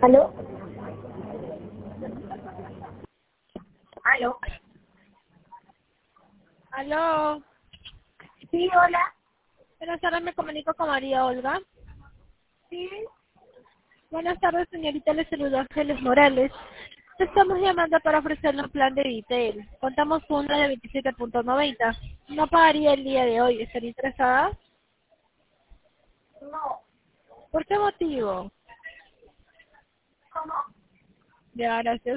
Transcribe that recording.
¿Aló? ¿Aló? Aló. Sí, hola. Buenas tardes, me comunico con María Olga. Sí. Buenas tardes, señorita, le saluda Ángeles Morales. Te estamos llamando para ofrecerle un plan de Vitel. Contamos con una de 27.90. No pagaría el día de hoy. ¿Estaría interesada? No. ¿Por qué motivo? ¿Cómo? Ya, gracias.